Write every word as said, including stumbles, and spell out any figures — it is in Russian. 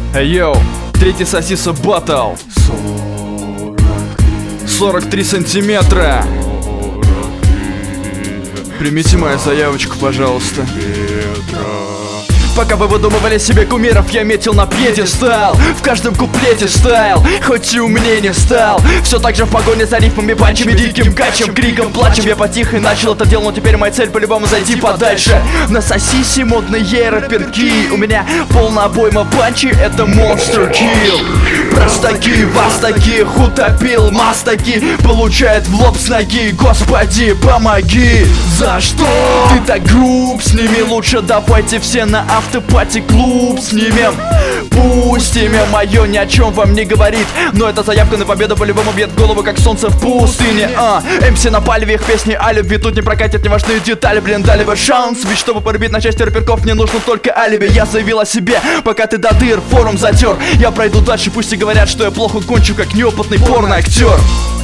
Эй, йоу, третий сосиса батл. сорок три сантиметра. Примите мою заявочку, пожалуйста. Пока вы выдумывали себе кумиров, я метил на пьедестал. В каждом куплете стайл, хоть и умнее не стал. Все так же в погоне за рифмами, панчами, диким качем, криком, плачем. Я потихо начал это дело, но теперь моя цель по-любому зайти подальше. На сосисе модные рэперки. У меня полная обойма панчи, это Monster Kill. Простаки, вас таких утопил, мастаки получает в лоб с ноги. Господи, помоги. За что? Ты так груб, с ними лучше давайте все на автопати клуб снимем. Пусть имя мое ни о чем вам не говорит, но эта заявка на победу по-любому бьет в голову, как солнце в пустыне. А, МС напали в их песни о любви, тут не прокатят неважные детали, блин, дали бы шанс. Ведь чтобы порубить на части рэперков, не нужно только алиби. Я заявил о себе, пока ты до дыр форум затер. Я пройду дальше, пусть и говорят, что я плохо кончу, как неопытный порно-актер.